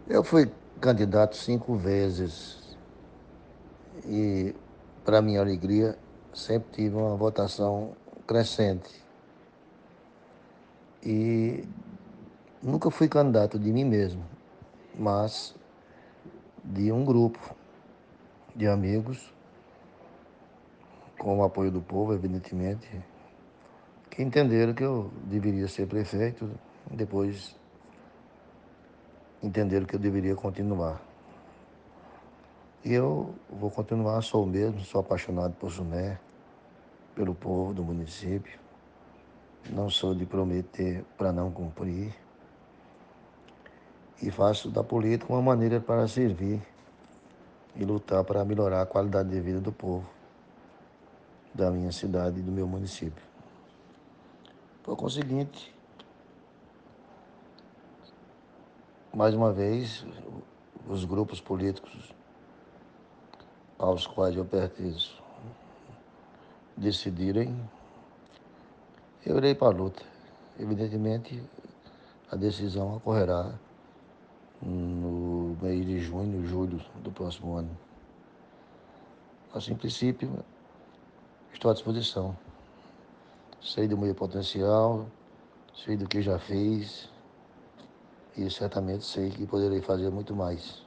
Eu fui candidato 5 vezes e, para minha alegria, sempre tive uma votação crescente. E nunca fui candidato de mim mesmo, mas de um grupo de amigos, com o apoio do povo, evidentemente, que entenderam que eu deveria ser prefeito, depois entenderam que eu deveria continuar. E eu vou continuar, sou o mesmo, sou apaixonado por Sumé, pelo povo do município. Não sou de prometer para não cumprir. E faço da política uma maneira para servir e lutar para melhorar a qualidade de vida do povo, da minha cidade e do meu município. Por conseguinte, mais uma vez, os grupos políticos aos quais eu pertenço decidirem, eu irei para a luta. Evidentemente, a decisão ocorrerá no mês de junho, julho do próximo ano. Assim, em princípio, estou à disposição. Sei do meu potencial, sei do que já fiz e certamente sei que poderei fazer muito mais.